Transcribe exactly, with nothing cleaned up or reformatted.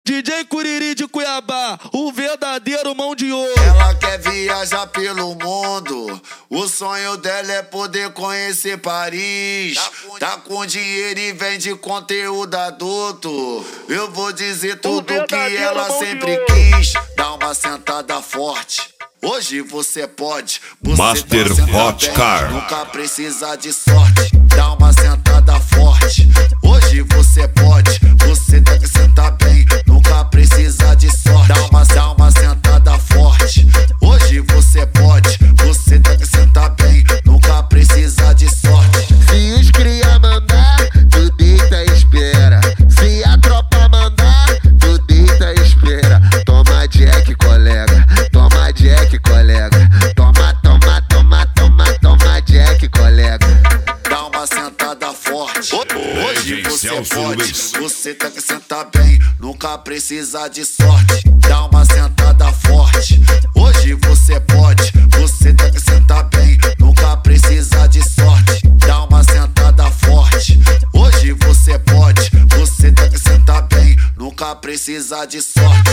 D J Curiri de Cuiabá, o verdadeiro mão de ouro. Ela quer viajar pelo mundo, o sonho dela é poder conhecer Paris. Tá com dinheiro e vende conteúdo adulto. Eu vou dizer tudo que ela sempre quis. Dá uma sentada forte, hoje você pode. Você Master Hot Car. Nunca precisa de sorte. Dá uma sentada forte, hoje você pode. Você tem que sentar bem, nunca precisa de sorte. Dá uma, dá uma sentada forte, hoje você pode. Você tem que sentar bem, nunca precisa de sorte. Se os cria mandar, tu deita e espera. Se a tropa mandar, tu deita e espera. Toma Jack, colega, toma Jack, colega. Toma, toma, toma, toma, toma Jack, colega. Dá uma sentada forte, hoje você Celso pode. Luiz. Você tem que sentar bem, nunca precisa de sorte. Dá uma sentada forte, hoje você pode. Você tem que sentar bem, nunca precisa de sorte. Dá uma sentada forte, hoje você pode. Você tem que sentar bem, nunca precisa de sorte.